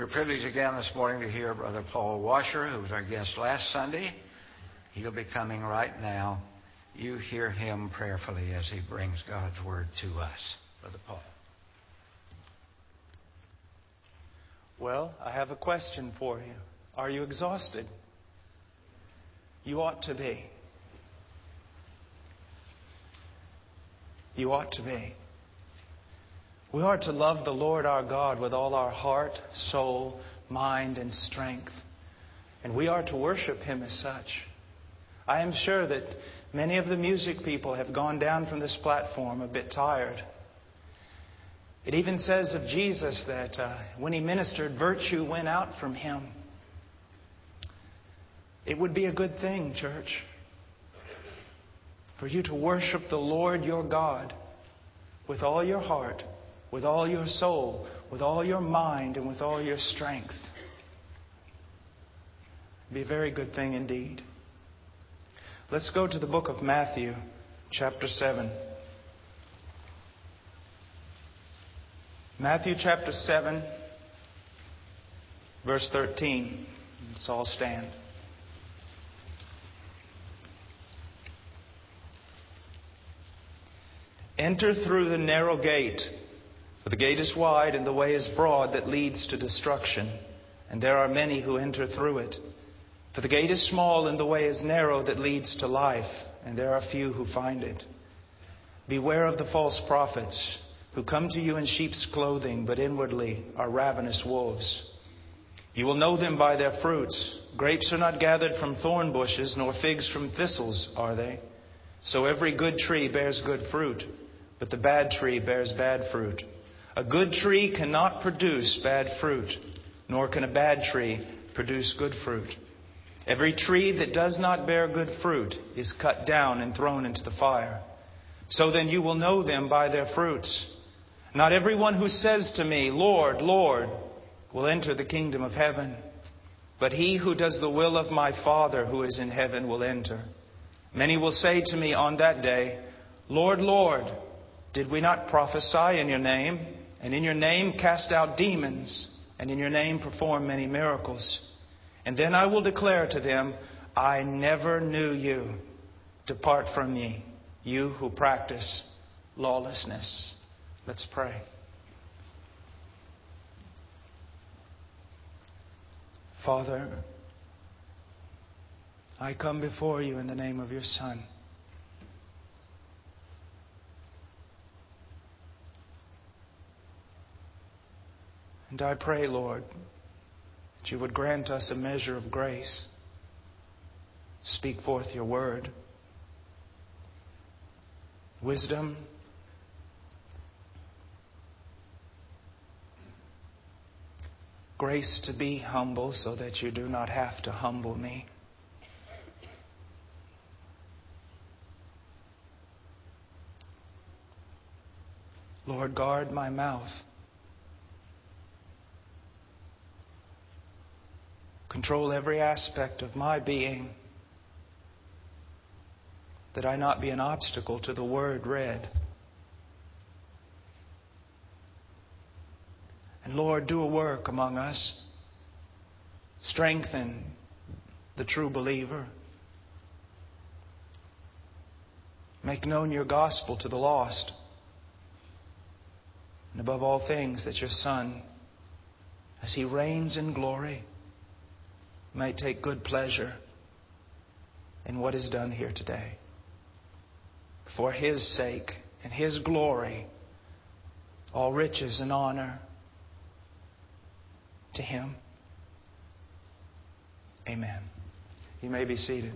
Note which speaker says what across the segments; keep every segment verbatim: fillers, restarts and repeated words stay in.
Speaker 1: privileged again this morning to hear Brother Paul Washer, who was our guest last Sunday. He'll be coming right now. You hear him prayerfully as he brings God's Word to us. Brother Paul.
Speaker 2: Well, I have a question for you. Are you exhausted? You ought to be. You ought to be. We are to love the Lord our God with all our heart, soul, mind, and strength. And we are to worship Him as such. I am sure that many of the music people have gone down from this platform a bit tired. It even says of Jesus that uh, when He ministered, virtue went out from Him. It would be a good thing, church, for you to worship the Lord your God with all your heart, with all your soul, with all your mind, and with all your strength. It'd be a very good thing indeed. Let's go to the book of Matthew, chapter seven. Matthew chapter seven, verse thirteen. Let's all stand. Enter through the narrow gate, for the gate is wide and the way is broad that leads to destruction, and there are many who enter through it. For the gate is small and the way is narrow that leads to life, and there are few who find it. Beware of the false prophets, who come to you in sheep's clothing, but inwardly are ravenous wolves. You will know them by their fruits. Grapes are not gathered from thorn bushes, nor figs from thistles, are they? So every good tree bears good fruit, but the bad tree bears bad fruit. A good tree cannot produce bad fruit, nor can a bad tree produce good fruit. Every tree that does not bear good fruit is cut down and thrown into the fire. So then you will know them by their fruits. Not everyone who says to me, Lord, Lord, will enter the kingdom of heaven, but he who does the will of my Father who is in heaven will enter. Many will say to me on that day, Lord, Lord, did we not prophesy in your name, and in your name cast out demons, and in your name perform many miracles? And then I will declare to them, I never knew you. Depart from me, you who practice lawlessness. Let's pray. Father, I come before you in the name of your Son. And I pray, Lord, that you would grant us a measure of grace. Speak forth your word. Wisdom. Grace to be humble so that you do not have to humble me. Lord, guard my mouth. Control every aspect of my being, that I not be an obstacle to the word read. And Lord, do a work among us. Strengthen the true believer. Make known your gospel to the lost. And above all things, that your Son, as He reigns in glory, might take good pleasure in what is done here today. For His sake and His glory, all riches and honor to Him. Amen. You may be seated.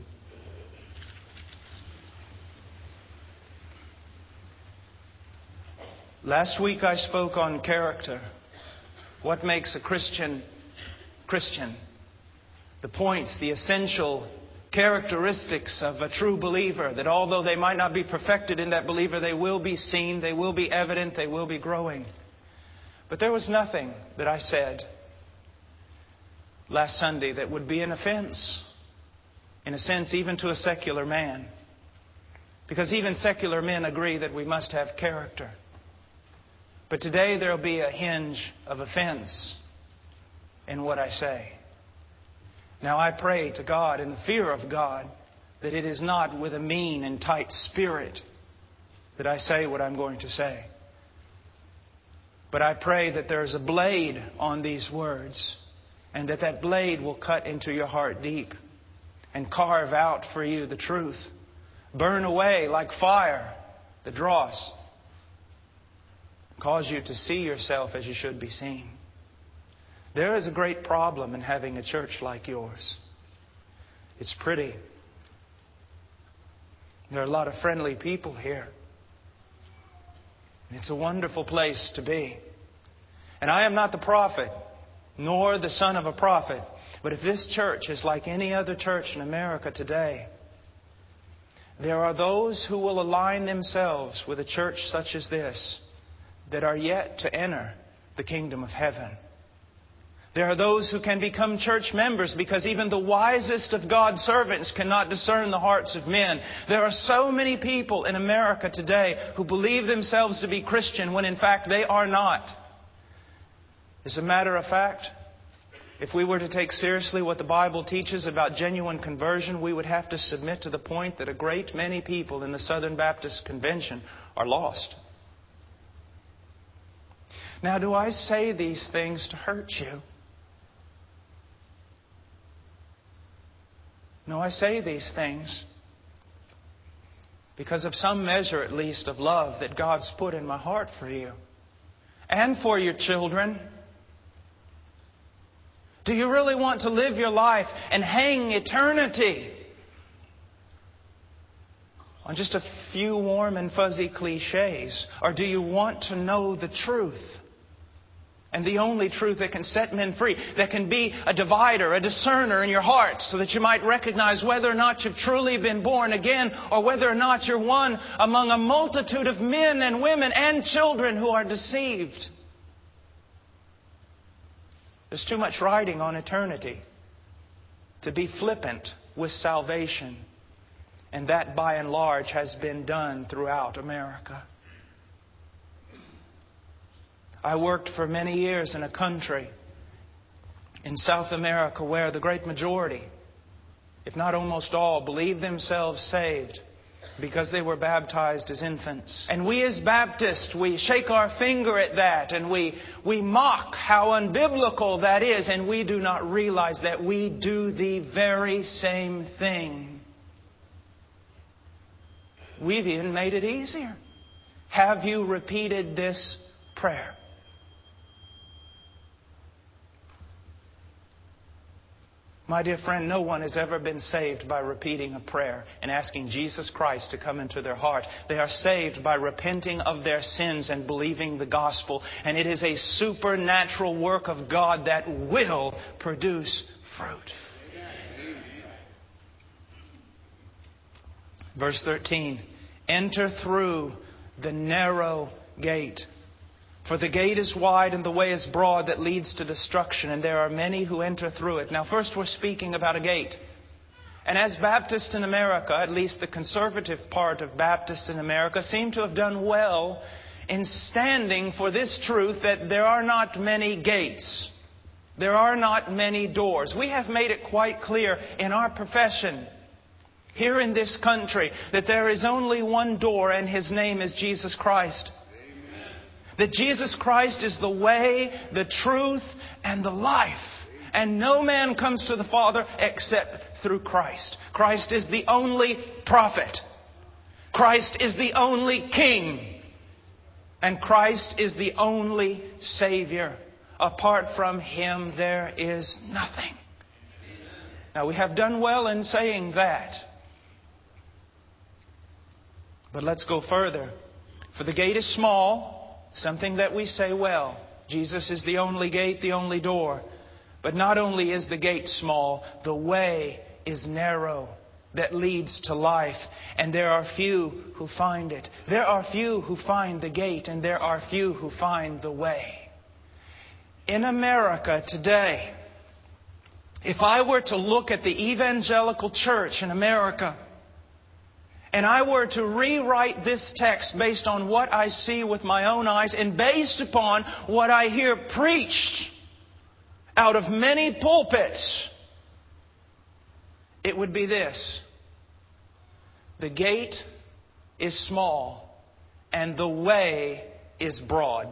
Speaker 2: Last week I spoke on character. What makes a Christian Christian? The points, the essential characteristics of a true believer, that although they might not be perfected in that believer, they will be seen, they will be evident, they will be growing. But there was nothing that I said last Sunday that would be an offense, in a sense, even to a secular man. Because even secular men agree that we must have character. But today there will be a hinge of offense. in what I say. Now I pray to God in the fear of God that it is not with a mean and tight spirit that I say what I'm going to say. But I pray that there is a blade on these words, and that that blade will cut into your heart deep and carve out for you the truth. Burn away like fire the dross. Cause you to see yourself as you should be seen. There is a great problem in having a church like yours. It's pretty. There are a lot of friendly people here. It's a wonderful place to be. And I am not the prophet, nor the son of a prophet. But if this church is like any other church in America today, there are those who will align themselves with a church such as this that are yet to enter the kingdom of heaven. There are those who can become church members because even the wisest of God's servants cannot discern the hearts of men. There are so many people in America today who believe themselves to be Christian when in fact they are not. As a matter of fact, if we were to take seriously what the Bible teaches about genuine conversion, we would have to submit to the point that a great many people in the Southern Baptist Convention are lost. Now, do I say these things to hurt you? No, I say these things because of some measure, at least, of love that God's put in my heart for you and for your children. Do you really want to live your life and hang eternity on just a few warm and fuzzy cliches? Or do you want to know the truth? And the only truth that can set men free, that can be a divider, a discerner in your heart, so that you might recognize whether or not you've truly been born again, or whether or not you're one among a multitude of men and women and children who are deceived. There's too much riding on eternity to be flippant with salvation. And that, by and large, has been done throughout America. I worked for many years in a country in South America where the great majority, if not almost all, believed themselves saved because they were baptized as infants. And we as Baptists, we shake our finger at that and we, we mock how unbiblical that is, and we do not realize that we do the very same thing. We've even made it easier. Have you repeated this prayer? My dear friend, no one has ever been saved by repeating a prayer and asking Jesus Christ to come into their heart. They are saved by repenting of their sins and believing the gospel. And it is a supernatural work of God that will produce fruit. Verse thirteen, enter through the narrow gate. For the gate is wide and the way is broad that leads to destruction, and there are many who enter through it. Now, first we're speaking about a gate. And as Baptists in America, at least the conservative part of Baptists in America, seem to have done well in standing for this truth that there are not many gates. There are not many doors. We have made it quite clear in our profession here in this country that there is only one door, and His name is Jesus Christ. That Jesus Christ is the way, the truth, and the life. And no man comes to the Father except through Christ. Christ is the only prophet. Christ is the only King. And Christ is the only Savior. Apart from Him, there is nothing. Now, we have done well in saying that. But let's go further. For the gate is small. Something that we say well. Jesus is the only gate, the only door. But not only is the gate small, the way is narrow that leads to life. And there are few who find it. There are few who find the gate, and there are few who find the way. In America today, if I were to look at the evangelical church in America, and I were to rewrite this text based on what I see with my own eyes and based upon what I hear preached out of many pulpits, it would be this: the gate is small and the way is broad.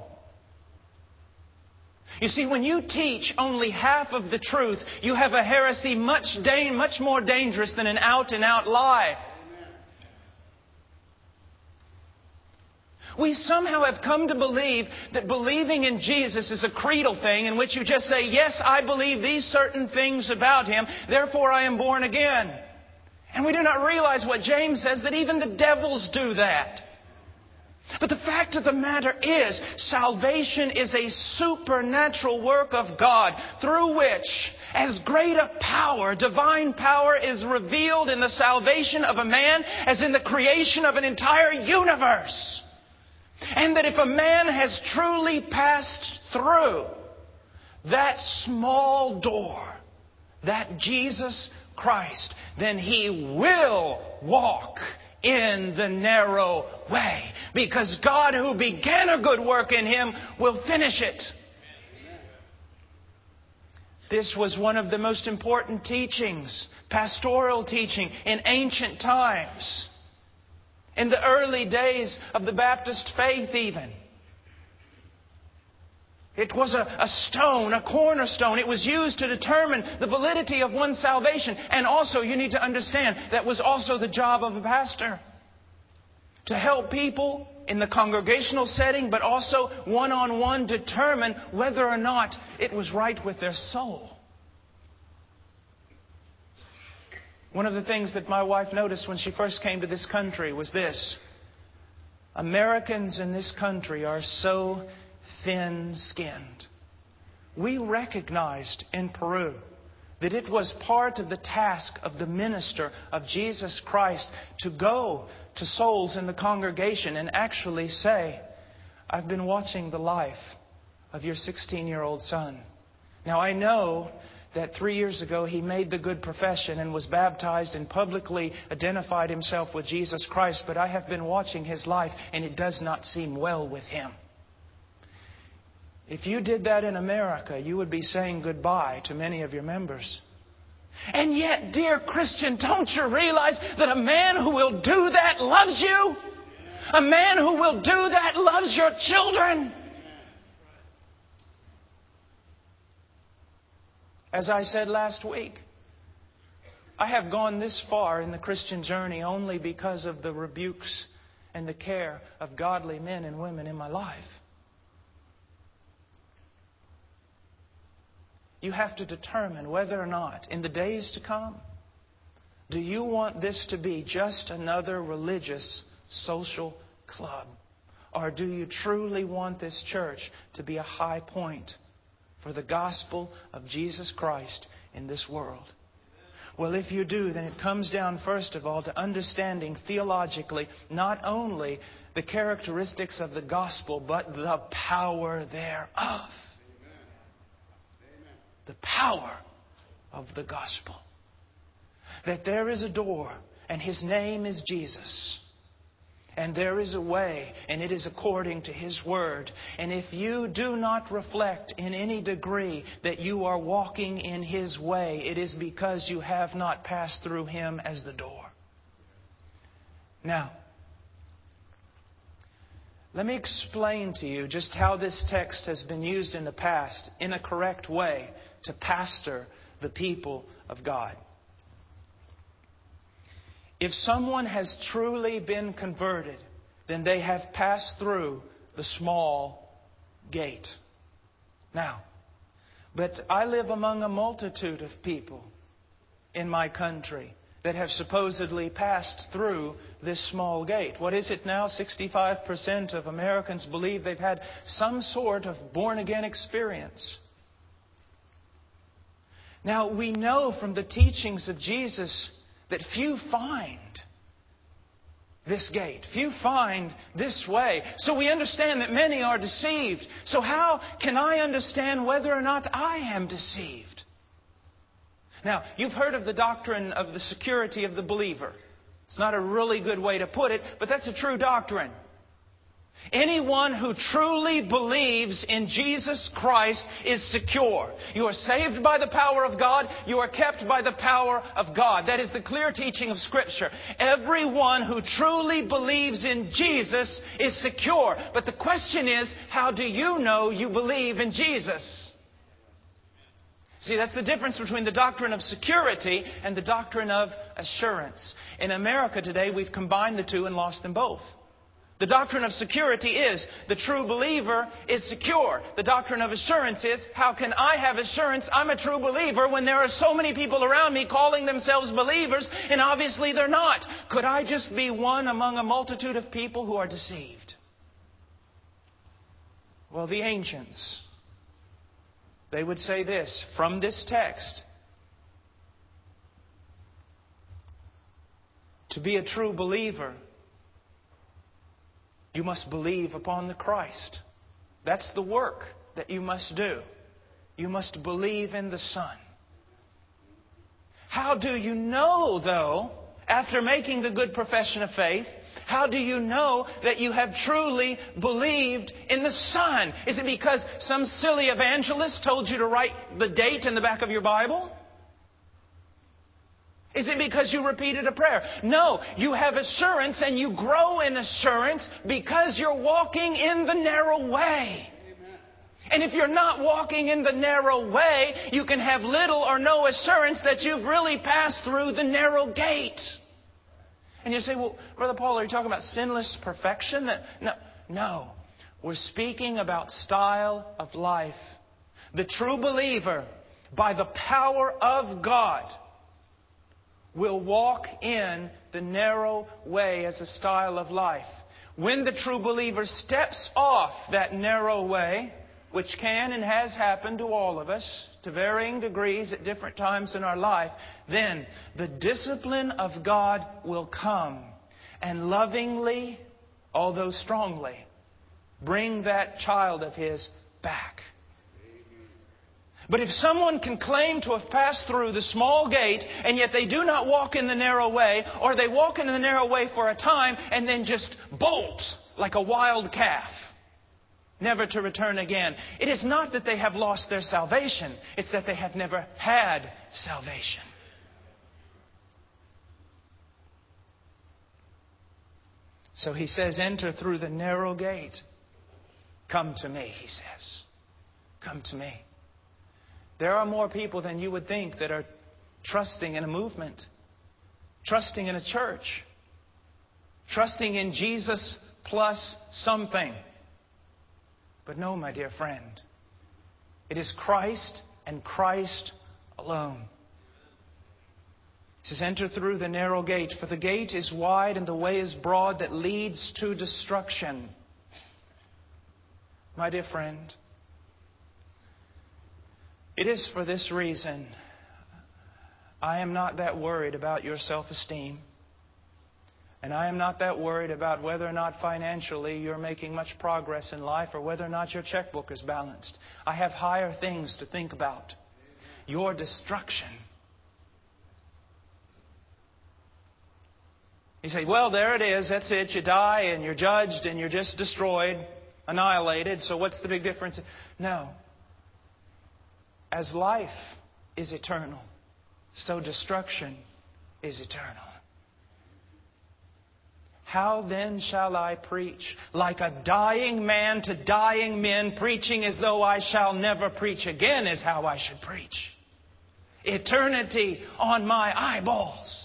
Speaker 2: You see, when you teach only half of the truth, you have a heresy much, da- much more dangerous than an out-and-out lie. We somehow have come to believe that believing in Jesus is a creedal thing in which you just say, yes, I believe these certain things about Him, therefore I am born again. And we do not realize what James says, that even the devils do that. But the fact of the matter is, salvation is a supernatural work of God through which, as great a power, divine power, is revealed in the salvation of a man as in the creation of an entire universe. And that if a man has truly passed through that small door, that Jesus Christ, then he will walk in the narrow way. Because God, who began a good work in him, will finish it. This was one of the most important teachings, pastoral teaching, in ancient times. In the early days of the Baptist faith even. It was a, a stone, a cornerstone. It was used to determine the validity of one's salvation. And also, you need to understand, that was also the job of a pastor. To help people in the congregational setting, but also one-on-one determine whether or not it was right with their soul. One of the things that my wife noticed when she first came to this country was this: Americans in this country are so thin-skinned. We recognized in Peru that it was part of the task of the minister of Jesus Christ to go to souls in the congregation and actually say, I've been watching the life of your sixteen-year-old son. Now I know that three years ago he made the good profession and was baptized and publicly identified himself with Jesus Christ, but I have been watching his life and it does not seem well with him. If you did that in America, you would be saying goodbye to many of your members. And yet, dear Christian, don't you realize that a man who will do that loves you? A man who will do that loves your children. As I said last week, I have gone this far in the Christian journey only because of the rebukes and the care of godly men and women in my life. You have to determine whether or not, in the days to come, do you want this to be just another religious social club? Or do you truly want this church to be a high point for the gospel of Jesus Christ in this world? Well, if you do, then it comes down, first of all, to understanding theologically not only the characteristics of the gospel, but the power thereof. The power of the gospel. That there is a door, and His name is Jesus. And there is a way, and it is according to His Word. And if you do not reflect in any degree that you are walking in His way, it is because you have not passed through Him as the door. Now, let me explain to you just how this text has been used in the past in a correct way to pastor the people of God. If someone has truly been converted, then they have passed through the small gate. Now, but I live among a multitude of people in my country that have supposedly passed through this small gate. What is it now? sixty-five percent of Americans believe they've had some sort of born-again experience. Now, we know from the teachings of Jesus that few find this gate. Few find this way. So we understand that many are deceived. So how can I understand whether or not I am deceived? Now, you've heard of the doctrine of the security of the believer. It's not a really good way to put it, but that's a true doctrine. Anyone who truly believes in Jesus Christ is secure. You are saved by the power of God. You are kept by the power of God. That is the clear teaching of Scripture. Everyone who truly believes in Jesus is secure. But the question is, how do you know you believe in Jesus? See, that's the difference between the doctrine of security and the doctrine of assurance. In America today, we've combined the two and lost them both. The doctrine of security is the true believer is secure. The doctrine of assurance is, how can I have assurance I'm a true believer when there are so many people around me calling themselves believers and obviously they're not? Could I just be one among a multitude of people who are deceived? Well, the ancients, they would say this from this text. To be a true believer, you must believe upon the Christ. That's the work that you must do. You must believe in the Son. How do you know, though, after making the good profession of faith, how do you know that you have truly believed in the Son? Is it because some silly evangelist told you to write the date in the back of your Bible? Is it because you repeated a prayer? No, you have assurance and you grow in assurance because you're walking in the narrow way. Amen. And if you're not walking in the narrow way, you can have little or no assurance that you've really passed through the narrow gate. And you say, well, Brother Paul, are you talking about sinless perfection? That, no, no. We're speaking about style of life. The true believer, by the power of God, will walk in the narrow way as a style of life. When the true believer steps off that narrow way, which can and has happened to all of us to varying degrees at different times in our life, then the discipline of God will come and lovingly, although strongly, bring that child of His back. But if someone can claim to have passed through the small gate and yet they do not walk in the narrow way, or they walk in the narrow way for a time and then just bolt like a wild calf, never to return again, it is not that they have lost their salvation. It's that they have never had salvation. So he says, enter through the narrow gate. Come to me, he says. Come to me. There are more people than you would think that are trusting in a movement, trusting in a church, trusting in Jesus plus something. But no, my dear friend, it is Christ and Christ alone. He says, enter through the narrow gate, for the gate is wide and the way is broad that leads to destruction. My dear friend, it is for this reason I am not that worried about your self-esteem. And I am not that worried about whether or not financially you're making much progress in life or whether or not your checkbook is balanced. I have higher things to think about. Your destruction. You say, well, there it is. That's it. You die and you're judged and you're just destroyed, annihilated. So what's the big difference? No. As life is eternal, so destruction is eternal. How then shall I preach? Like a dying man to dying men, preaching as though I shall never preach again is how I should preach. Eternity on my eyeballs.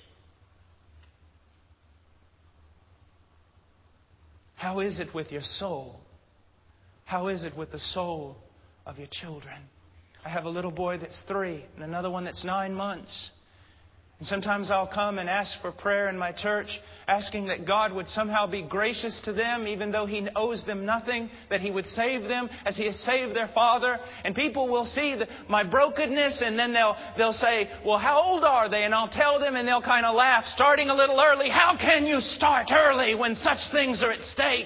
Speaker 2: How is it with your soul? How is it with the soul of your children? I have a little boy that's three and another one that's nine months. And sometimes I'll come and ask for prayer in my church, asking that God would somehow be gracious to them, even though He owes them nothing, that He would save them as He has saved their father. And people will see the, my brokenness, and then they'll, they'll say, well, how old are they? And I'll tell them, and they'll kind of laugh, starting a little early. How can you start early when such things are at stake?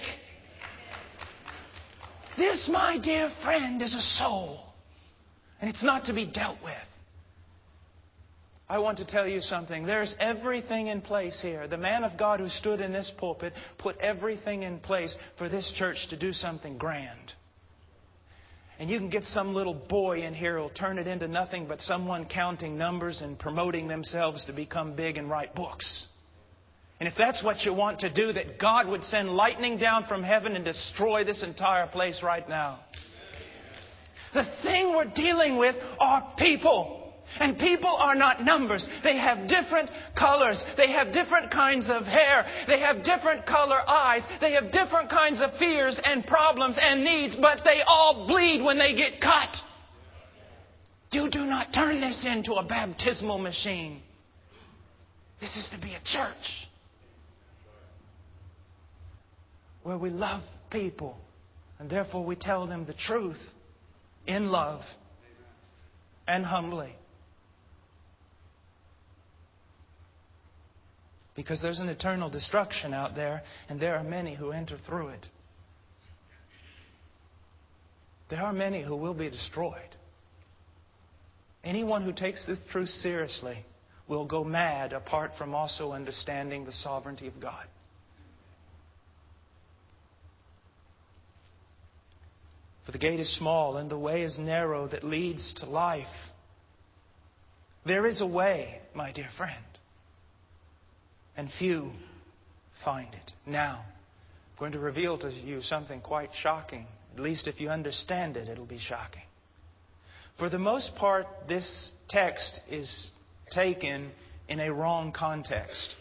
Speaker 2: This, my dear friend, is a soul. And it's not to be dealt with. I want to tell you something. There's everything in place here. The man of God who stood in this pulpit put everything in place for this church to do something grand. And you can get some little boy in here who'll turn it into nothing but someone counting numbers and promoting themselves to become big and write books. And if that's what you want to do, that God would send lightning down from heaven and destroy this entire place right now. The thing we're dealing with are people. And people are not numbers. They have different colors. They have different kinds of hair. They have different color eyes. They have different kinds of fears and problems and needs. But they all bleed when they get cut. You do not turn this into a baptismal machine. This is to be a church where we love people. And therefore we tell them the truth in love and humbly. Because there's an eternal destruction out there, and there are many who enter through it. There are many who will be destroyed. Anyone who takes this truth seriously will go mad apart from also understanding the sovereignty of God. For the gate is small and the way is narrow that leads to life. There is a way, my dear friend. And few find it. Now, I'm going to reveal to you something quite shocking. At least if you understand it, it'll be shocking. For the most part, this text is taken in a wrong context.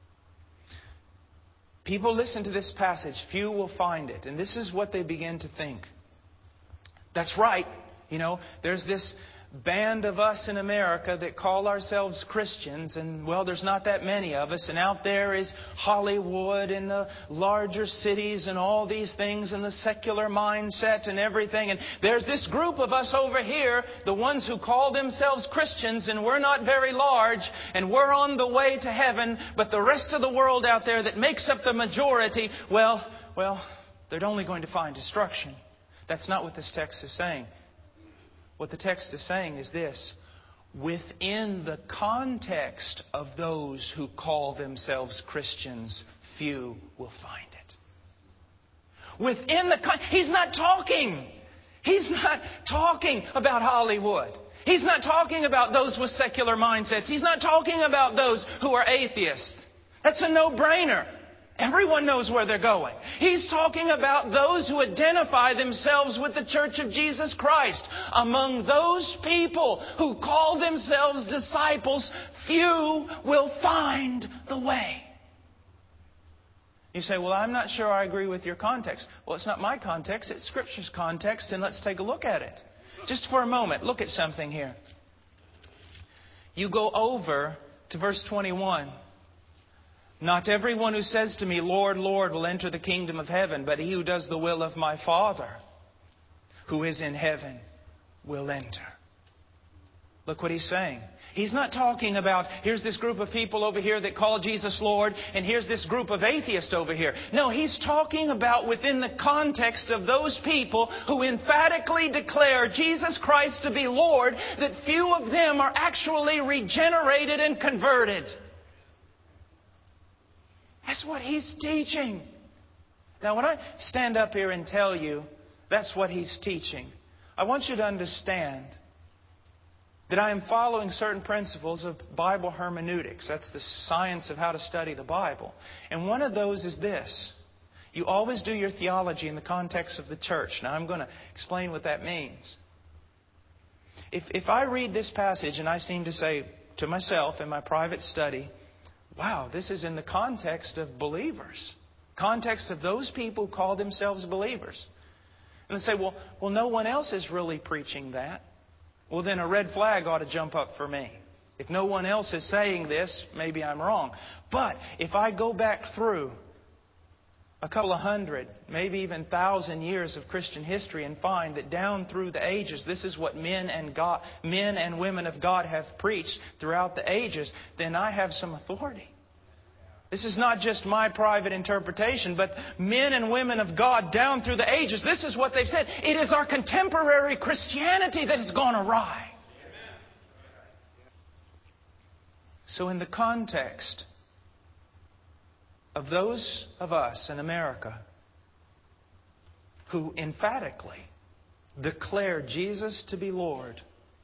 Speaker 2: People listen to this passage, few will find it. And this is what they begin to think. That's right. You know, there's this band of us in America that call ourselves Christians, and well, there's not that many of us, and out there is Hollywood and the larger cities and all these things and the secular mindset and everything, and there's this group of us over here, the ones who call themselves Christians, and we're not very large, and we're on the way to heaven, but the rest of the world out there that makes up the majority, well, well, they're only going to find destruction. That's not what this text is saying. What the text is saying is this: within the context of those who call themselves Christians, few will find it. Within the con- He's not talking. He's not talking about Hollywood. He's not talking about those with secular mindsets. He's not talking about those who are atheists. That's a no-brainer. Everyone knows where they're going. He's talking about those who identify themselves with the Church of Jesus Christ. Among those people who call themselves disciples, few will find the way. You say, well, I'm not sure I agree with your context. Well, it's not my context, it's Scripture's context, and let's take a look at it. Just for a moment, look at something here. You go over to verse twenty-one. Not everyone who says to me, Lord, Lord, will enter the kingdom of heaven, but he who does the will of my Father, who is in heaven, will enter. Look what he's saying. He's not talking about, here's this group of people over here that call Jesus Lord, and here's this group of atheists over here. No, he's talking about within the context of those people who emphatically declare Jesus Christ to be Lord, that few of them are actually regenerated and converted. That's what he's teaching. Now, when I stand up here and tell you that's what he's teaching, I want you to understand that I am following certain principles of Bible hermeneutics. That's the science of how to study the Bible. And one of those is this. You always do your theology in the context of the church. Now, I'm going to explain what that means. If, if I read this passage and I seem to say to myself in my private study, wow, this is in the context of believers. Context of those people who call themselves believers. And they say, well, well, no one else is really preaching that. Well, then a red flag ought to jump up for me. If no one else is saying this, maybe I'm wrong. But if I go back through a couple of hundred, maybe even thousand years of Christian history and find that down through the ages, this is what men and God, men and women of God have preached throughout the ages, then I have some authority. This is not just my private interpretation, but men and women of God down through the ages, this is what they've said. It is our contemporary Christianity that has gone awry. So in the context of those of us in America who emphatically declare Jesus to be Lord,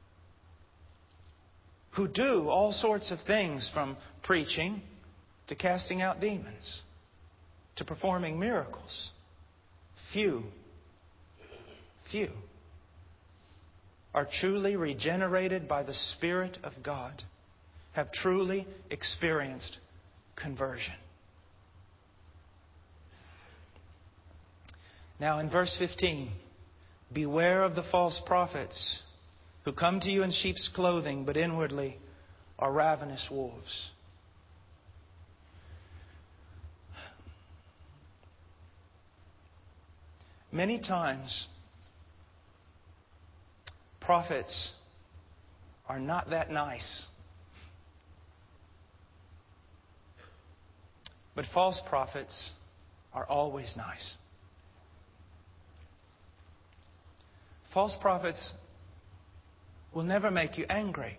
Speaker 2: who do all sorts of things from preaching to casting out demons to performing miracles, few, few are truly regenerated by the Spirit of God, have truly experienced conversion. Now in verse fifteen, beware of the false prophets who come to you in sheep's clothing, but inwardly are ravenous wolves. Many times, prophets are not that nice. But false prophets are always nice. False prophets will never make you angry.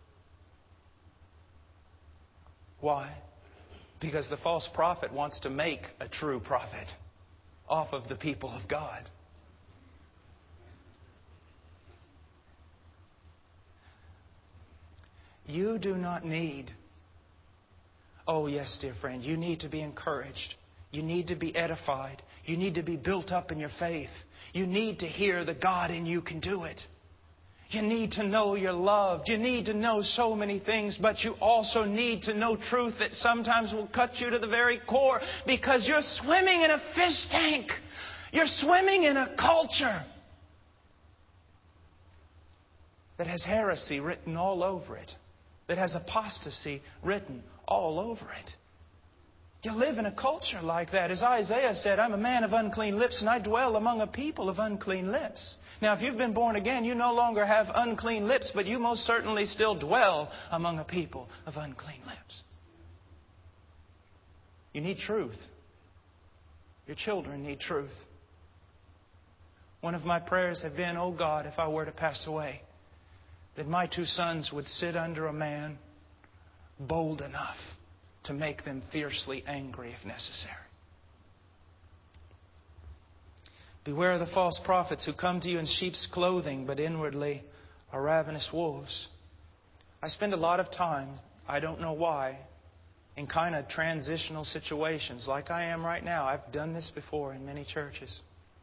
Speaker 2: Why? Because the false prophet wants to make a true prophet off of the people of God. You do not need, oh yes, dear friend, you need to be encouraged. You need to be edified. You need to be built up in your faith. You need to hear that God in you can do it. You need to know you're loved. You need to know so many things, but you also need to know truth that sometimes will cut you to the very core, because you're swimming in a fish tank. You're swimming in a culture that has heresy written all over it, that has apostasy written all over it. You live in a culture like that. As Isaiah said, I'm a man of unclean lips, and I dwell among a people of unclean lips. Now, if you've been born again, you no longer have unclean lips, but you most certainly still dwell among a people of unclean lips. You need truth. Your children need truth. One of my prayers have been, oh God, if I were to pass away, that my two sons would sit under a man bold enough to make them fiercely angry if necessary. Beware of the false prophets who come to you in sheep's clothing, but inwardly are ravenous wolves. I spend a lot of time, I don't know why, in kind of transitional situations like I am right now. I've done this before in many churches.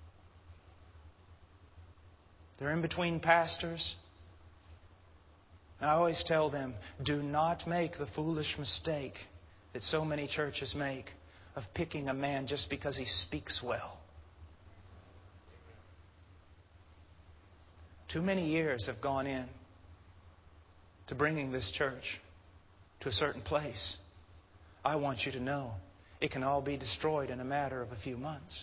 Speaker 2: They're in between pastors. I always tell them, do not make the foolish mistake that so many churches make of picking a man just because he speaks well. Too many years have gone in to bringing this church to a certain place. I want you to know it can all be destroyed in a matter of a few months.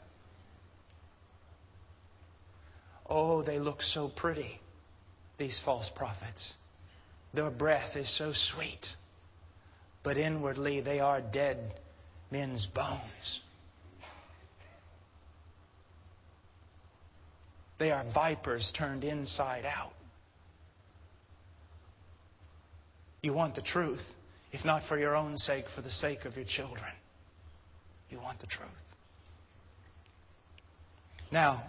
Speaker 2: Oh, they look so pretty, these false prophets. Their breath is so sweet. But inwardly they are dead men's bones. They are vipers turned inside out. You want the truth, if not for your own sake, for the sake of your children. You want the truth. Now,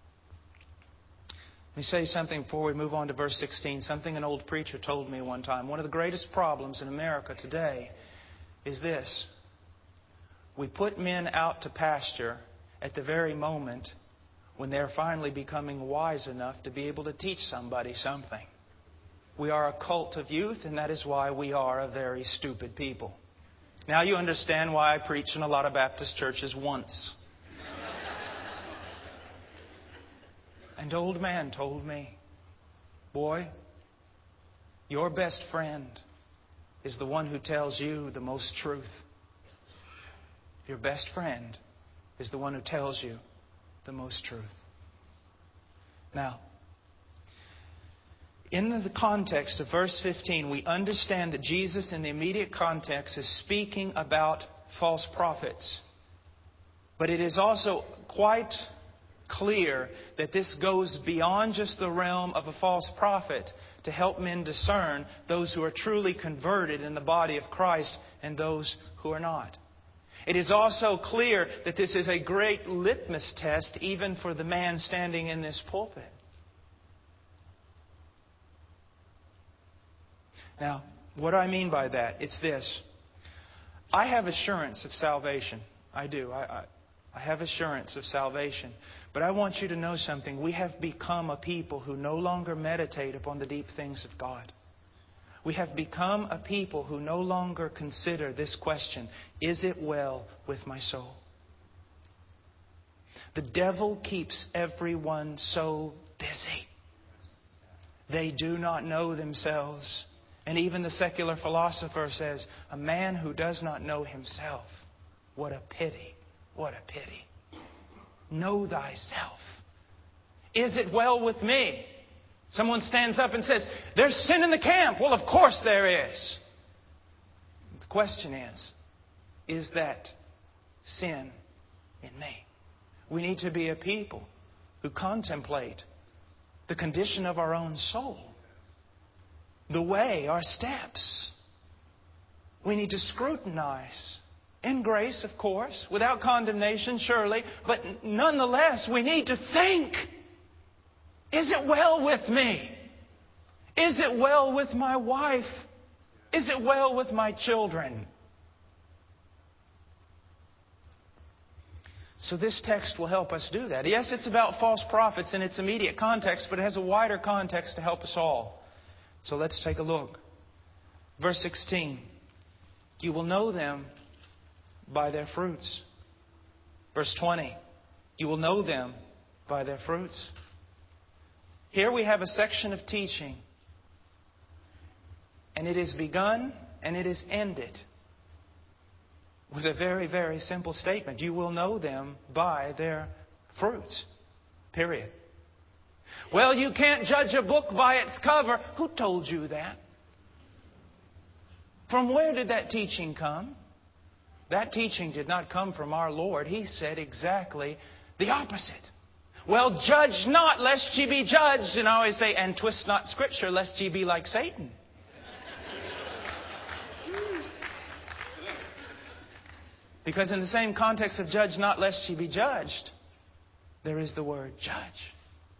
Speaker 2: let me say something before we move on to verse sixteen. Something an old preacher told me one time. One of the greatest problems in America today is this. We put men out to pasture at the very moment when they're finally becoming wise enough to be able to teach somebody something. We are a cult of youth, and that is why we are a very stupid people. Now you understand why I preach in a lot of Baptist churches once. An old man told me, boy, your best friend is the one who tells you the most truth. Your best friend is the one who tells you the most truth. Now, in the context of verse fifteen, we understand that Jesus in the immediate context is speaking about false prophets. But it is also quite clear that this goes beyond just the realm of a false prophet to help men discern those who are truly converted in the body of Christ and those who are not. It is also clear that this is a great litmus test even for the man standing in this pulpit. Now, what do I mean by that? It's this. I have assurance of salvation. I do. I, I, I have assurance of salvation. But I want you to know something. We have become a people who no longer meditate upon the deep things of God. We have become a people who no longer consider this question, is it well with my soul? The devil keeps everyone so busy. They do not know themselves. And even the secular philosopher says, a man who does not know himself, what a pity, what a pity. Know thyself. Is it well with me? Someone stands up and says, there's sin in the camp. Well, of course there is. The question is, is that sin in me? We need to be a people who contemplate the condition of our own soul, the way, our steps. We need to scrutinize. In grace, of course, without condemnation, surely, but nonetheless, we need to think. Is it well with me? Is it well with my wife? Is it well with my children? So this text will help us do that. Yes, it's about false prophets in its immediate context, but it has a wider context to help us all. So let's take a look. Verse sixteen. You will know them by their fruits. Verse twenty. You will know them by their fruits. Here we have a section of teaching. And it is begun and it is ended with a very, very simple statement. You will know them by their fruits. Period. Well, you can't judge a book by its cover. Who told you that? From where did that teaching come? That teaching did not come from our Lord. He said exactly the opposite. Well, judge not, lest ye be judged. And I always say, and twist not Scripture, lest ye be like Satan. Because in the same context of judge not, lest ye be judged, there is the word judge.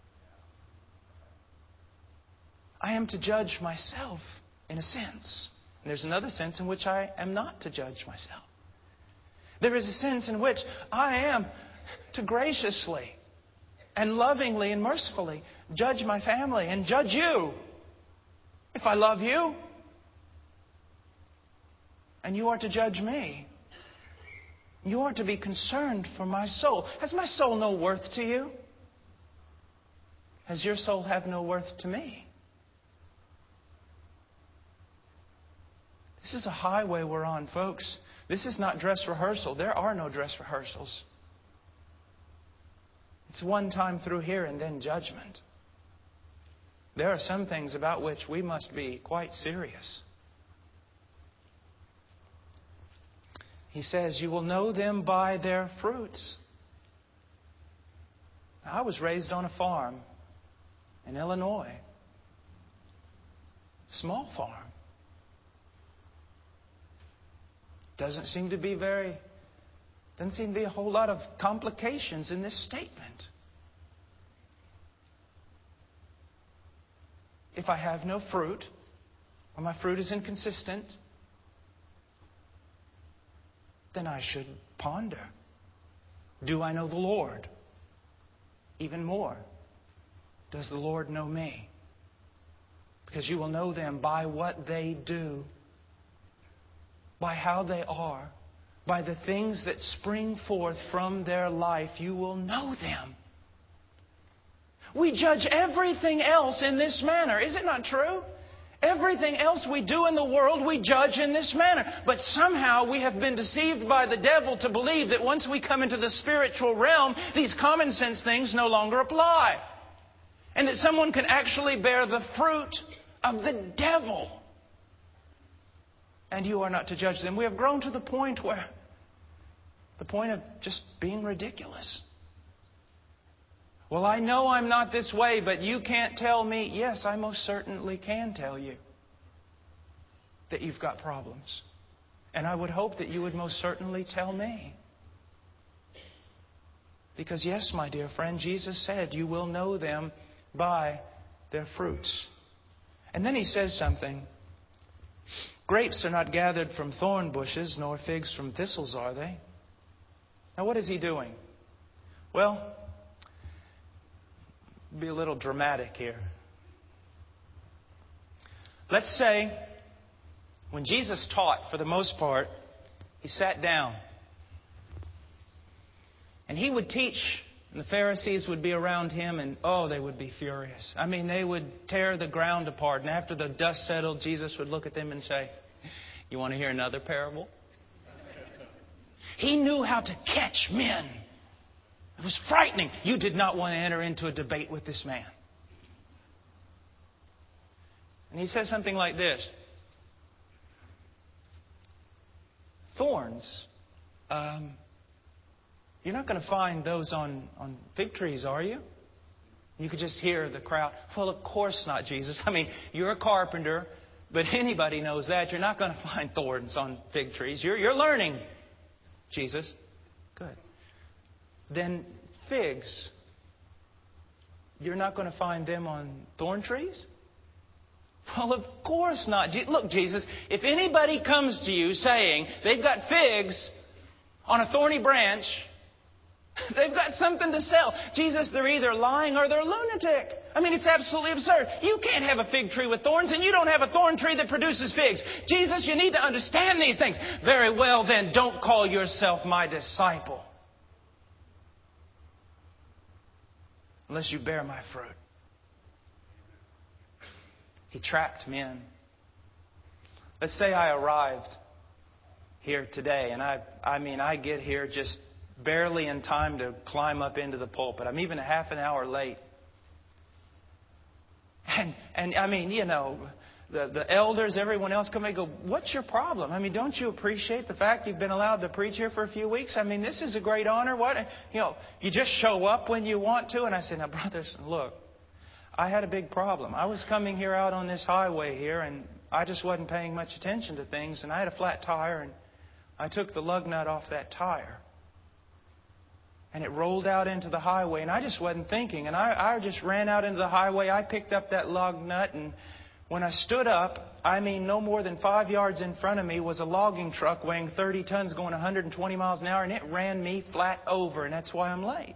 Speaker 2: I am to judge myself, in a sense. And there's another sense in which I am not to judge myself. There is a sense in which I am to graciously and lovingly and mercifully judge my family and judge you. If I love you. And you are to judge me. You are to be concerned for my soul. Has my soul no worth to you? Has your soul have no worth to me? This is a highway we're on, folks. This is not dress rehearsal. There are no dress rehearsals. It's one time through here and then judgment. There are some things about which we must be quite serious. He says, you will know them by their fruits. I was raised on a farm in Illinois. Small farm. Doesn't seem to be very, doesn't seem to be a whole lot of complications in this statement. If I have no fruit, or my fruit is inconsistent, then I should ponder. Do I know the Lord? Even more, does the Lord know me? Because you will know them by what they do, by how they are, by the things that spring forth from their life. You will know them. We judge everything else in this manner. Is it not true? Everything else we do in the world, we judge in this manner. But somehow we have been deceived by the devil to believe that once we come into the spiritual realm, these common sense things no longer apply. And that someone can actually bear the fruit of the devil. And you are not to judge them. We have grown to the point where, the point of just being ridiculous. Well, I know I'm not this way, but you can't tell me. Yes, I most certainly can tell you that you've got problems. And I would hope that you would most certainly tell me. Because yes, my dear friend, Jesus said, you will know them by their fruits. And then He says something. Grapes are not gathered from thorn bushes, nor figs from thistles, are they? Now, what is He doing? Well, be a little dramatic here. Let's say when Jesus taught, for the most part, He sat down. And He would teach, and the Pharisees would be around Him, and oh, they would be furious. I mean, they would tear the ground apart. And after the dust settled, Jesus would look at them and say, you want to hear another parable? He knew how to catch men. It was frightening. You did not want to enter into a debate with this man. And He says something like this. Thorns. Um, you're not going to find those on, on fig trees, are you? You could just hear the crowd. Well, of course not, Jesus. I mean, you're a carpenter, but anybody knows that. You're not going to find thorns on fig trees. You're, you're learning, Jesus. Good. Then figs, you're not going to find them on thorn trees? Well, of course not. Look, Jesus, if anybody comes to you saying they've got figs on a thorny branch, they've got something to sell. Jesus, they're either lying or they're lunatic. I mean, it's absolutely absurd. You can't have a fig tree with thorns, and you don't have a thorn tree that produces figs. Jesus, you need to understand these things. Very well, then, don't call yourself my disciple unless you bear my fruit. He trapped men. Let's say I arrived here today, and I, I mean, I get here just barely in time to climb up into the pulpit. I'm even a half an hour late. And, and I mean, you know, the, the elders, everyone else come and go, what's your problem? I mean, don't you appreciate the fact you've been allowed to preach here for a few weeks? I mean, this is a great honor. What, you know, you just show up when you want to. And I said, now, brothers, look, I had a big problem. I was coming here out on this highway here, and I just wasn't paying much attention to things. And I had a flat tire, and I took the lug nut off that tire. And it rolled out into the highway, and I just wasn't thinking. And I, I just ran out into the highway. I picked up that lug nut, and when I stood up, I mean, no more than five yards in front of me was a logging truck weighing thirty tons going one hundred twenty miles an hour, and it ran me flat over, and that's why I'm late.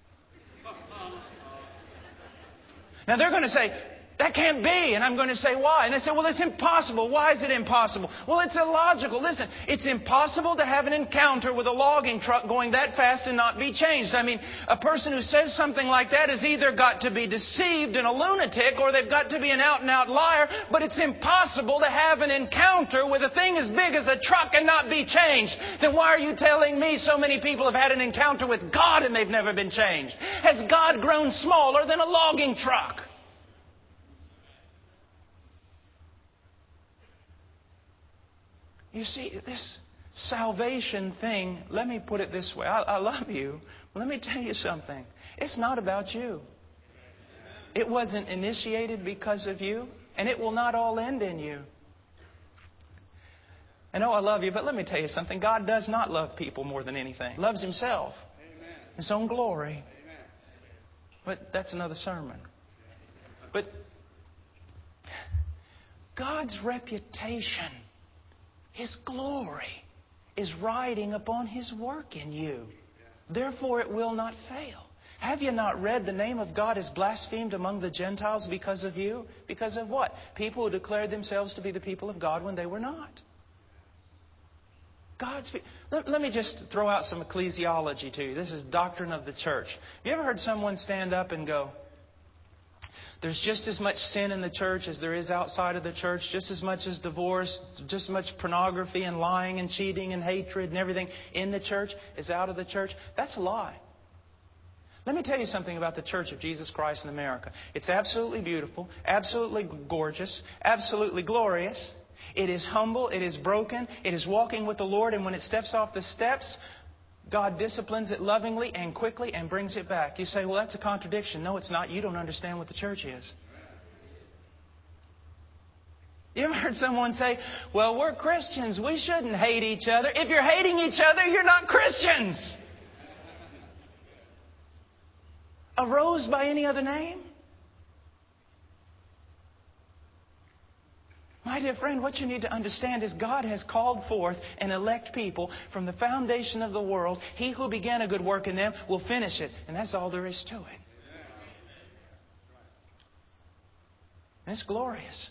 Speaker 2: Now, they're going to say, that can't be. And I'm going to say, why? And they say, well, it's impossible. Why is it impossible? Well, it's illogical. Listen, it's impossible to have an encounter with a logging truck going that fast and not be changed. I mean, a person who says something like that has either got to be deceived and a lunatic, or they've got to be an out-and-out liar. But it's impossible to have an encounter with a thing as big as a truck and not be changed. Then why are you telling me so many people have had an encounter with God and they've never been changed? Has God grown smaller than a logging truck? You see, this salvation thing, let me put it this way. I, I love you. But let me tell you something. It's not about you. It wasn't initiated because of you, and it will not all end in you. I know I love you, but let me tell you something. God does not love people more than anything. He loves Himself. Amen. His own glory. Amen. But that's another sermon. But God's reputation, His glory, is riding upon His work in you. Therefore, it will not fail. Have you not read the name of God is blasphemed among the Gentiles because of you? Because of what? People who declared themselves to be the people of God when they were not. God's people. Let, let me just throw out some ecclesiology to you. This is doctrine of the church. Have you ever heard someone stand up and go, there's just as much sin in the church as there is outside of the church, just as much as divorce, just as much pornography and lying and cheating and hatred and everything in the church is out of the church? That's a lie. Let me tell you something about the Church of Jesus Christ in America. It's absolutely beautiful, absolutely gorgeous, absolutely glorious. It is humble, it is broken, it is walking with the Lord, and when it steps off the steps, God disciplines it lovingly and quickly and brings it back. You say, well, that's a contradiction. No, it's not. You don't understand what the church is. You ever heard someone say, well, we're Christians. We shouldn't hate each other. If you're hating each other, you're not Christians. A rose by any other name? My dear friend, what you need to understand is God has called forth and elect people from the foundation of the world. He who began a good work in them will finish it. And that's all there is to it. And it's glorious.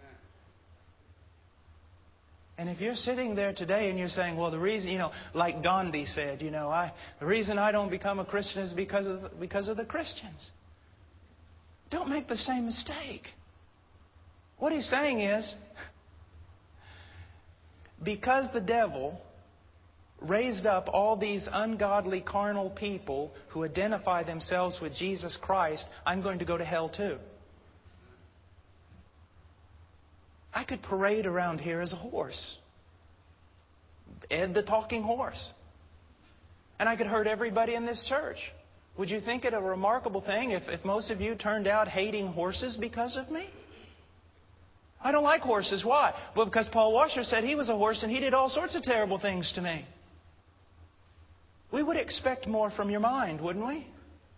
Speaker 2: And if you're sitting there today and you're saying, well, the reason, you know, like Gandhi said, you know, I, the reason I don't become a Christian is because of, because of the Christians. Don't make the same mistake. What he's saying is, because the devil raised up all these ungodly carnal people who identify themselves with Jesus Christ, I'm going to go to hell too. I could parade around here as a horse. Ed the talking horse. And I could hurt everybody in this church. Would you think it a remarkable thing if, if most of you turned out hating horses because of me? I don't like horses. Why? Well, because Paul Washer said he was a horse and he did all sorts of terrible things to me. We would expect more from your mind, wouldn't we?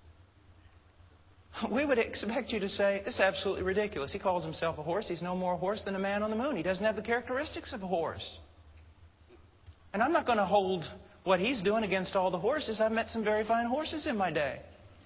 Speaker 2: We would expect you to say, this is absolutely ridiculous. He calls himself a horse. He's no more a horse than a man on the moon. He doesn't have the characteristics of a horse. And I'm not going to hold what he's doing against all the horses. I've met some very fine horses in my day.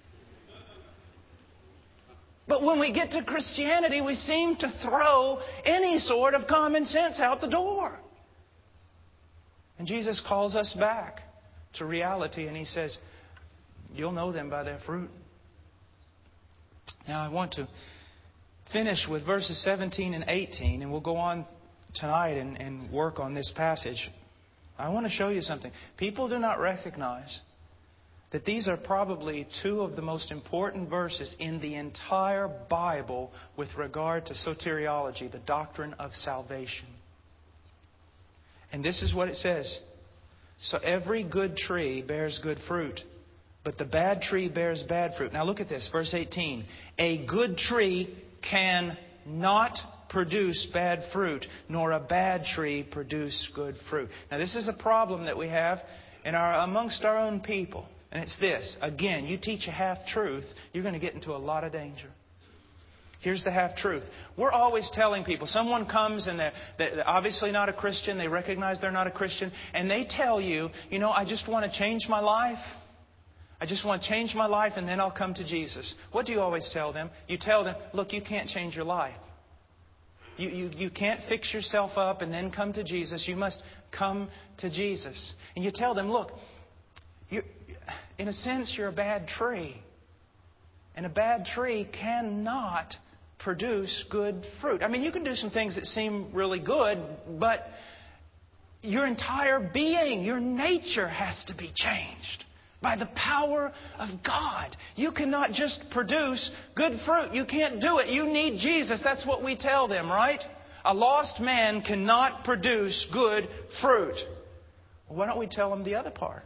Speaker 2: But when we get to Christianity, we seem to throw any sort of common sense out the door. And Jesus calls us back to reality, and He says, you'll know them by their fruit. Now, I want to finish with verses seventeen and eighteen, and we'll go on tonight and, and work on this passage. I want to show you something. People do not recognize that these are probably two of the most important verses in the entire Bible with regard to soteriology, the doctrine of salvation. And this is what it says. So every good tree bears good fruit, but the bad tree bears bad fruit. Now look at this, verse eighteen. A good tree cannot produce bad fruit, nor a bad tree produce good fruit. Now this is a problem that we have in our amongst our own people. And it's this. Again, you teach a half-truth, you're going to get into a lot of danger. Here's the half-truth. We're always telling people, someone comes and they're, they're obviously not a Christian, they recognize they're not a Christian, and they tell you, you know, I just want to change my life. I just want to change my life and then I'll come to Jesus. What do you always tell them? You tell them, look, you can't change your life. You, you, you can't fix yourself up and then come to Jesus. You must come to Jesus. And you tell them, look, you, in a sense, you're a bad tree. And a bad tree cannot produce good fruit. I mean, you can do some things that seem really good, but your entire being, your nature has to be changed by the power of God. You cannot just produce good fruit. You can't do it. You need Jesus. That's what we tell them, right? A lost man cannot produce good fruit. Well, why don't we tell them the other part?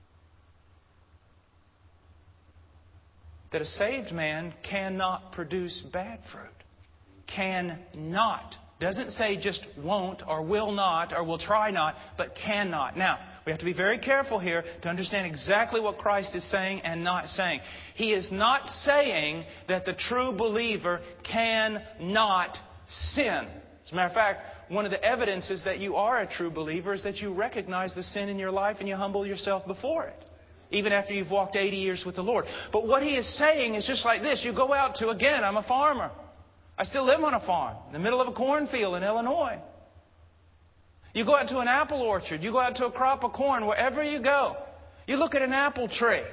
Speaker 2: That a saved man cannot produce bad fruit. Cannot. Doesn't say just won't or will not or will try not, but cannot. Now, we have to be very careful here to understand exactly what Christ is saying and not saying. He is not saying that the true believer cannot sin. As a matter of fact, one of the evidences that you are a true believer is that you recognize the sin in your life and you humble yourself before it, even after you've walked eighty years with the Lord. But what He is saying is just like this. You go out to, again, I'm a farmer. I still live on a farm in the middle of a cornfield in Illinois. You go out to an apple orchard. You go out to a crop of corn. Wherever you go, you look at an apple tree.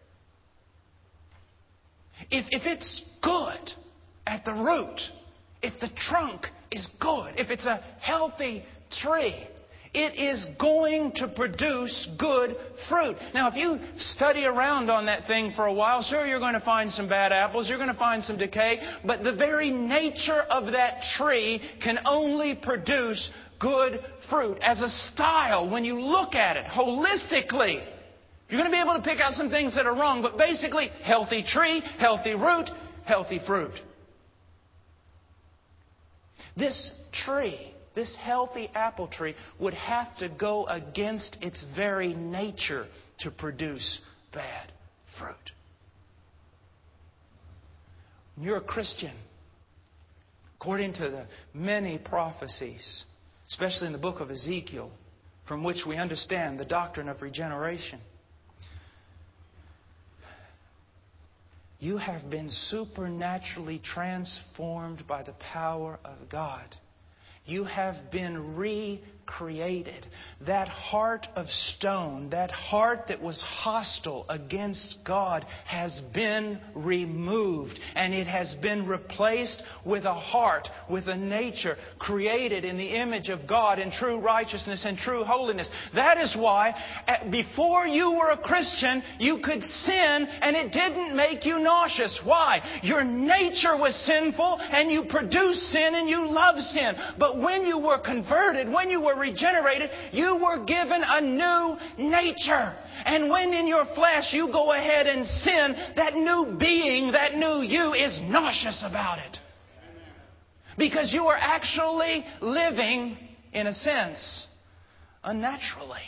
Speaker 2: If, if it's good at the root, if the trunk is good, if it's a healthy tree, it is going to produce good fruit. Now, if you study around on that thing for a while, sure, you're going to find some bad apples. You're going to find some decay. But the very nature of that tree can only produce good fruit. As a style, when you look at it holistically, You're going to be able to pick out some things that are wrong, but basically, healthy tree, healthy root, healthy fruit. This tree, this healthy apple tree, would have to go against its very nature to produce bad fruit. When you're a Christian, according to the many prophecies, especially in the book of Ezekiel, from which we understand the doctrine of regeneration, you have been supernaturally transformed by the power of God. You have been recreated. That heart of stone, that heart that was hostile against God, has been removed. And it has been replaced with a heart, with a nature created in the image of God in true righteousness and true holiness. That is why before you were a Christian, you could sin and it didn't make you nauseous. Why? Your nature was sinful and you produced sin and you love sin. But when you were converted, when you were regenerated, you were given a new nature. And when in your flesh you go ahead and sin, that new being, that new you is nauseous about it. Because you are actually living, in a sense, unnaturally.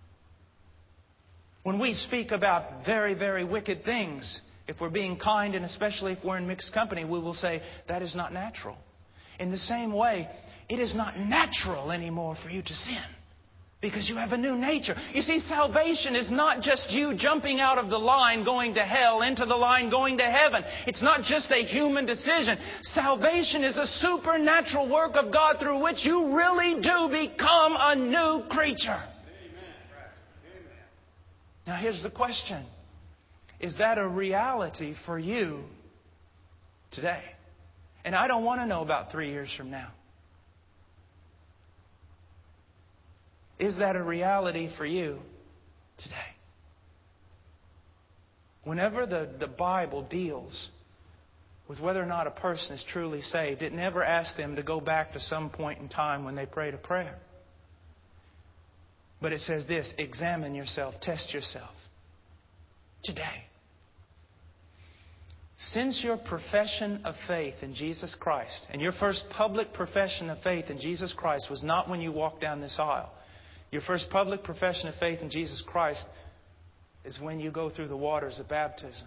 Speaker 2: When we speak about very, very wicked things, if we're being kind and especially if we're in mixed company, we will say, that is not natural. In the same way, it is not natural anymore for you to sin. Because you have a new nature. You see, salvation is not just you jumping out of the line going to hell into the line going to heaven. It's not just a human decision. Salvation is a supernatural work of God through which you really do become a new creature. Amen. Now here's the question. Is that a reality for you today? And I don't want to know about three years from now. Is that a reality for you today? Whenever the, the Bible deals with whether or not a person is truly saved, it never asks them to go back to some point in time when they prayed a prayer. But it says this, examine yourself, test yourself today. Since your profession of faith in Jesus Christ, and your first public profession of faith in Jesus Christ was not when you walked down this aisle. Your first public profession of faith in Jesus Christ is when you go through the waters of baptism.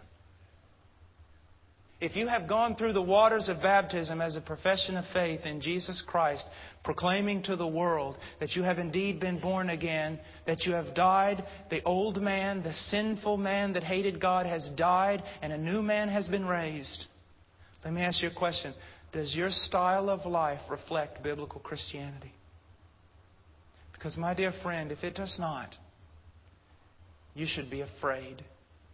Speaker 2: If you have gone through the waters of baptism as a profession of faith in Jesus Christ, proclaiming to the world that you have indeed been born again, that you have died, the old man, the sinful man that hated God has died, and a new man has been raised. Let me ask you a question. Does your style of life reflect biblical Christianity? Because, my dear friend, if it does not, you should be afraid.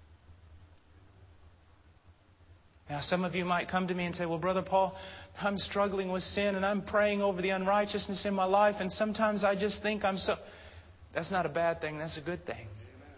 Speaker 2: Now, some of you might come to me and say, well, Brother Paul, I'm struggling with sin and I'm praying over the unrighteousness in my life and sometimes I just think I'm so... That's not a bad thing. That's a good thing.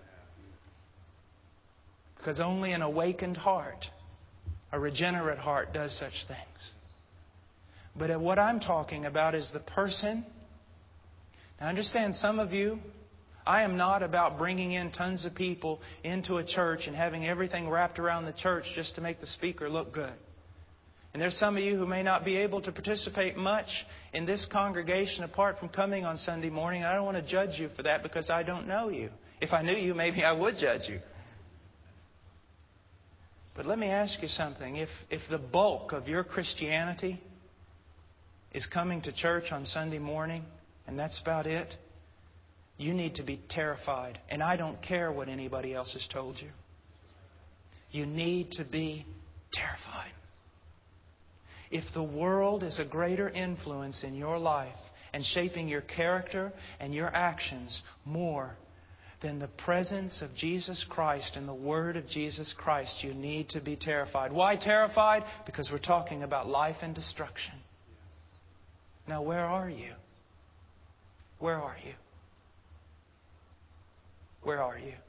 Speaker 2: Because only an awakened heart, a regenerate heart, does such things. But what I'm talking about is the person... Now, understand, some of you, I am not about bringing in tons of people into a church and having everything wrapped around the church just to make the speaker look good. And there's some of you who may not be able to participate much in this congregation apart from coming on Sunday morning. I don't want to judge you for that because I don't know you. If I knew you, maybe I would judge you. But let me ask you something. If, if the bulk of your Christianity is coming to church on Sunday morning, and that's about it, you need to be terrified. And I don't care what anybody else has told you. You need to be terrified. If the world is a greater influence in your life and shaping your character and your actions more than the presence of Jesus Christ and the Word of Jesus Christ, you need to be terrified. Why terrified? Because we're talking about life and destruction. Now, where are you? Where are you? Where are you?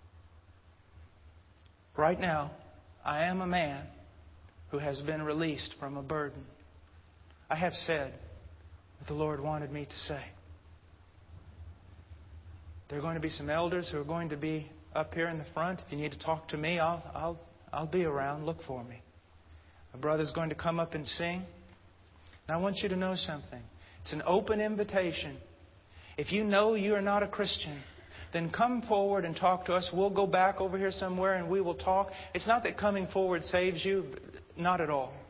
Speaker 2: Right now, I am a man who has been released from a burden. I have said what the Lord wanted me to say. There are going to be some elders who are going to be up here in the front. If you need to talk to me, I'll, I'll, I'll be around. Look for me. My brother's going to come up and sing. And I want you to know something. It's an open invitation. If you know you are not a Christian, then come forward and talk to us. We'll go back over here somewhere and we will talk. It's not that coming forward saves you. Not at all.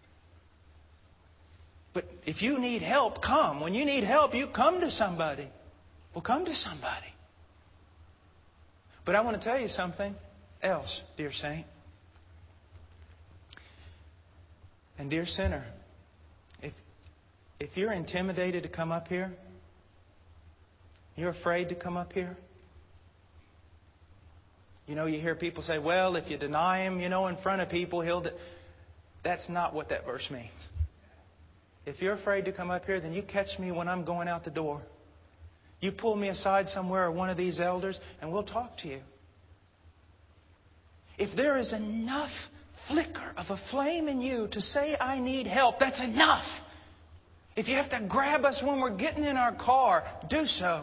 Speaker 2: But if you need help, come. When you need help, you come to somebody. Well, come to somebody. But I want to tell you something else, dear saint. And dear sinner, if, if you're intimidated to come up here, you're afraid to come up here. You know, you hear people say, well, if you deny Him, you know, in front of people, He'll... De-. That's not what that verse means. If you're afraid to come up here, then you catch me when I'm going out the door. You pull me aside somewhere or one of these elders, and we'll talk to you. If there is enough flicker of a flame in you to say, I need help, that's enough. If you have to grab us when we're getting in our car, do so.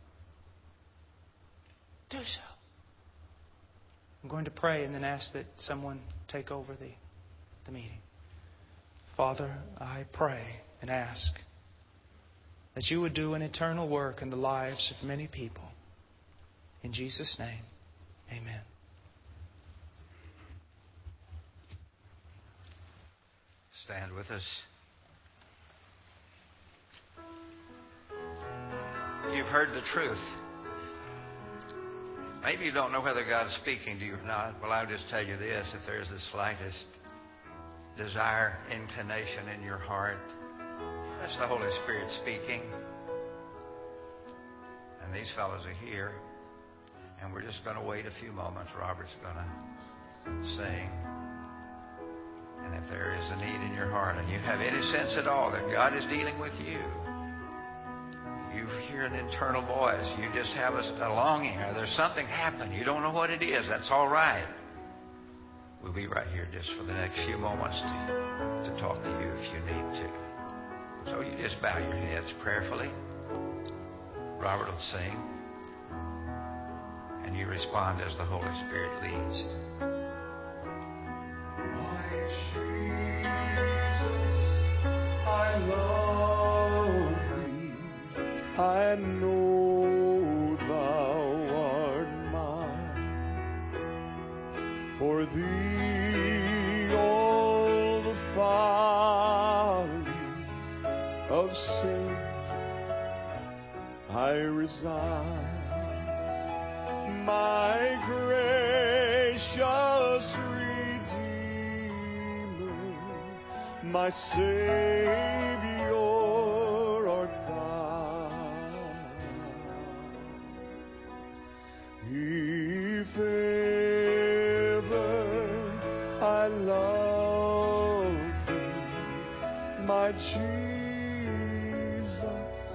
Speaker 2: Do so. I'm going to pray and then ask that someone take over the, the meeting. Father, I pray and ask that You would do an eternal work in the lives of many people. In Jesus' name, amen.
Speaker 1: Stand with us. You've heard the truth. Maybe you don't know whether God's speaking to you or not. Well, I'll just tell you this. If there's the slightest desire, inclination in your heart, that's the Holy Spirit speaking. And these fellows are here. And we're just going to wait a few moments. Robert's going to sing. And if there is a need in your heart and you have any sense at all that God is dealing with you, you hear an internal voice, you just have a, a longing, or there's something happened, you don't know what it is, that's all right. We'll be right here just for the next few moments to, to talk to you if you need to. So you just bow your heads prayerfully. Robert will sing. And you respond as the Holy Spirit leads.
Speaker 3: My Jesus, I love Thee. I know Thou art mine. For Thee all the follies of sin I resign. My gracious Redeemer, my Savior art Thou. If ever I love Thee, my Jesus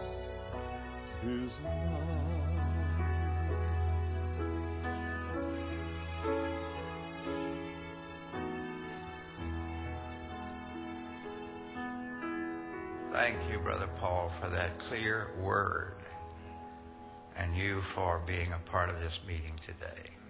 Speaker 3: is mine.
Speaker 1: Thank you, Brother Paul, for that clear word, and you for being a part of this meeting today.